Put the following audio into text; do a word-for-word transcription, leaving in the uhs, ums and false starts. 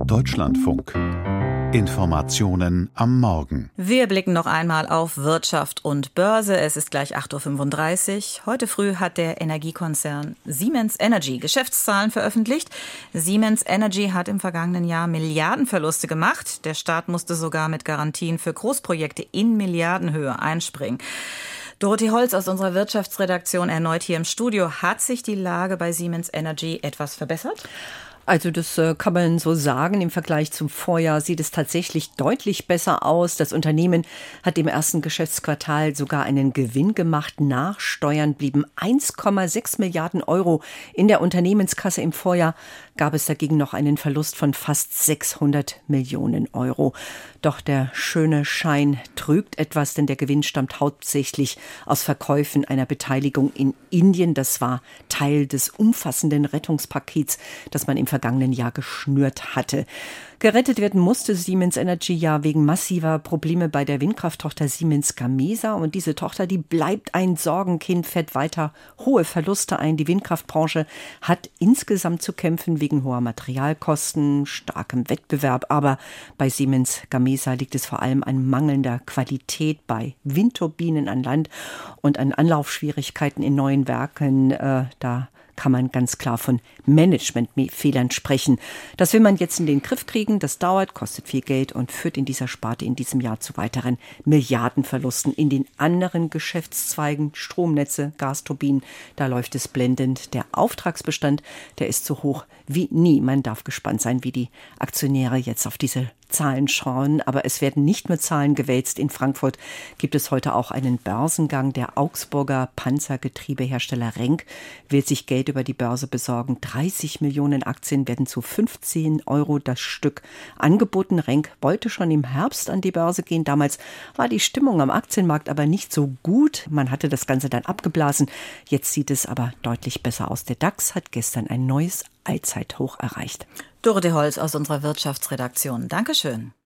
Deutschlandfunk. Informationen am Morgen. Wir blicken noch einmal auf Wirtschaft und Börse. Es ist gleich acht Uhr fünfunddreißig. Heute früh hat der Energiekonzern Siemens Energy Geschäftszahlen veröffentlicht. Siemens Energy hat im vergangenen Jahr Milliardenverluste gemacht. Der Staat musste sogar mit Garantien für Großprojekte in Milliardenhöhe einspringen. Dorothee Holz aus unserer Wirtschaftsredaktion erneut hier im Studio. Hat sich die Lage bei Siemens Energy etwas verbessert? Also das äh, kann man so sagen. Im Vergleich zum Vorjahr sieht es tatsächlich deutlich besser aus. Das Unternehmen hat im ersten Geschäftsquartal sogar einen Gewinn gemacht. Nach Steuern blieben eins Komma sechs Milliarden Euro in der Unternehmenskasse. Im Vorjahr gab es dagegen noch einen Verlust von fast sechshundert Millionen Euro. Doch der schöne Schein trügt etwas, denn der Gewinn stammt hauptsächlich aus Verkäufen einer Beteiligung in Indien. Das war Teil des umfassenden Rettungspakets, das man im vergangenen Jahr geschnürt hatte. Gerettet werden musste Siemens Energy ja wegen massiver Probleme bei der Windkrafttochter Siemens Gamesa. Und diese Tochter, die bleibt ein Sorgenkind, fährt weiter hohe Verluste ein. Die Windkraftbranche hat insgesamt zu kämpfen wegen hoher Materialkosten, starkem Wettbewerb. Aber bei Siemens Gamesa liegt es vor allem an mangelnder Qualität bei Windturbinen an Land und an Anlaufschwierigkeiten in neuen Werken. Äh, da kann man ganz klar von Managementfehlern sprechen. Das will man jetzt in den Griff kriegen. Das dauert, kostet viel Geld und führt in dieser Sparte in diesem Jahr zu weiteren Milliardenverlusten. In den anderen Geschäftszweigen, Stromnetze, Gasturbinen, da läuft es blendend. Der Auftragsbestand, der ist so hoch wie nie. Man darf gespannt sein, wie die Aktionäre jetzt auf diese Zahlen schauen, aber es werden nicht nur Zahlen gewälzt. In Frankfurt gibt es heute auch einen Börsengang. Der Augsburger Panzergetriebehersteller Renk will sich Geld über die Börse besorgen. dreißig Millionen Aktien werden zu fünfzehn Euro das Stück angeboten. Renk wollte schon im Herbst an die Börse gehen. Damals war die Stimmung am Aktienmarkt aber nicht so gut. Man hatte das Ganze dann abgeblasen. Jetzt sieht es aber deutlich besser aus. Der DAX hat gestern ein neues Allzeithoch erreicht. Dorothee Holz aus unserer Wirtschaftsredaktion. Dankeschön.